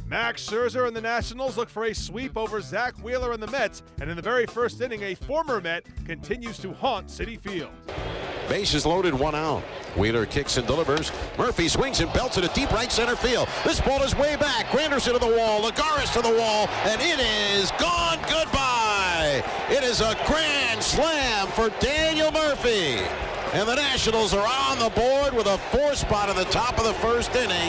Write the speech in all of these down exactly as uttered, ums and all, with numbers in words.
Max Scherzer and the Nationals look for a sweep over Zach Wheeler and the Mets, and in the very first inning, a former Met continues to haunt Citi Field. Bases loaded, one out. Wheeler kicks and delivers. Murphy swings and belts it to deep right center field. This ball is way back. Granderson to the wall. Lagares to the wall. And it is gone. Goodbye. It is a grand slam for Daniel Murphy. And the Nationals are on the board with a four spot in the top of the first inning.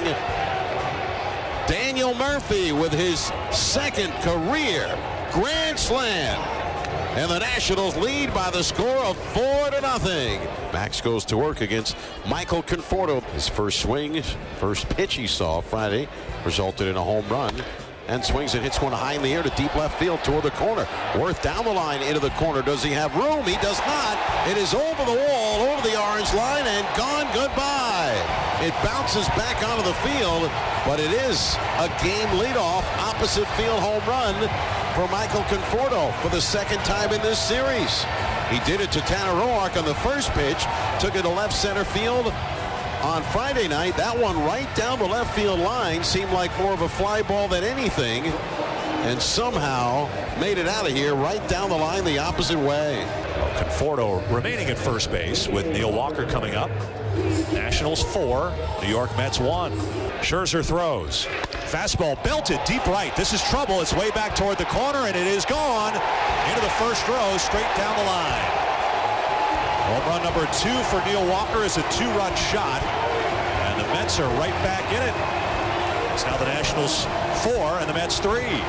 Daniel Murphy with his second career grand slam. And the Nationals lead by the score of four to nothing. Max goes to work against Michael Conforto. His first swing, first pitch he saw Friday, resulted in a home run. And swings and hits one high in the air to deep left field toward the corner. Worth down the line into the corner. Does he have room? He does not. It is over the wall, over the orange line, and gone. Goodbye. It bounces back onto the field, but it is a game leadoff opposite field home run for Michael Conforto for the second time in this series. He did it to Tanner Roark on the first pitch, took it to left center field on Friday night. That one right down the left field line seemed like more of a fly ball than anything, and somehow made it out of here right down the line the opposite way. Conforto remaining at first base with Neil Walker coming up. Nationals four, New York Mets one. Scherzer throws. Fastball belted deep right. This is trouble. It's way back toward the corner, and it is gone into the first row, straight down the line. Home run number two for Neil Walker is a two-run shot, and the Mets are right back in it. It's now the Nationals four and the Mets three.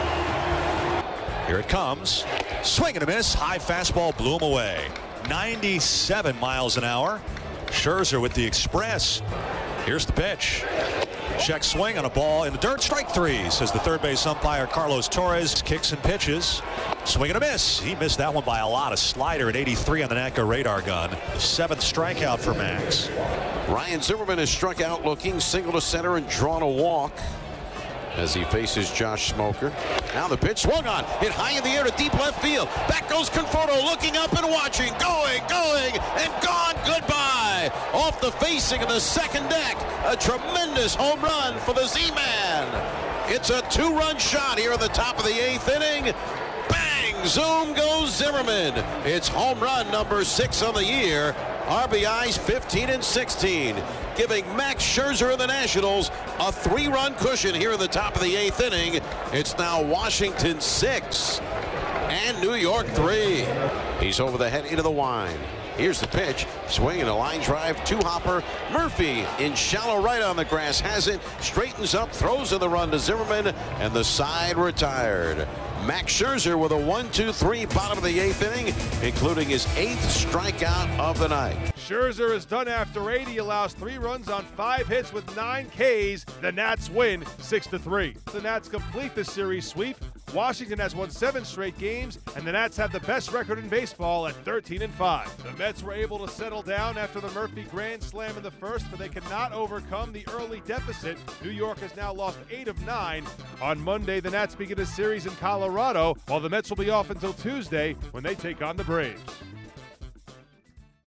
Here it comes. Swing and a miss. High fastball blew him away. ninety-seven miles an hour. Scherzer with the express. Here's the pitch. Check swing on a ball in the dirt. Strike three, says the third base umpire Carlos Torres. Kicks and pitches. Swing and a miss. He missed that one by a lot. A slider at eighty-three on the N A C A radar gun. The seventh strikeout for Max. Ryan Zimmerman has struck out looking, single to center and drawn a walk as he faces Josh Smoker. Now the pitch swung on, hit high in the air to deep left field. Back goes Conforto, looking up and watching, going, going, and gone. Goodbye. Off the facing of the second deck, a tremendous home run for the Z-Man. It's a two-run shot here at the top of the eighth inning. Bang! Zoom goes Zimmerman. It's home run number six on the year. R B Is fifteen and sixteen, giving Max Scherzer and the Nationals a three-run cushion here in the top of the eighth inning. It's now Washington six and New York three. He's over the head into the wind. Here's the pitch, swinging a line drive, two-hopper. Murphy in shallow right on the grass has it, straightens up, throws in the run to Zimmerman, and the side retired. Max Scherzer with a one two three bottom of the eighth inning, including his eighth strikeout of the night. Scherzer is done after eight. He allows three runs on five hits with nine Ks. The Nats win six to three. The Nats complete the series sweep. Washington has won seven straight games, and the Nats have the best record in baseball at thirteen and five. The Mets were able to settle down after the Murphy grand slam in the first, but they could not overcome the early deficit. New York has now lost eight of nine. On Monday, the Nats begin a series in Colorado, while the Mets will be off until Tuesday when they take on the Braves.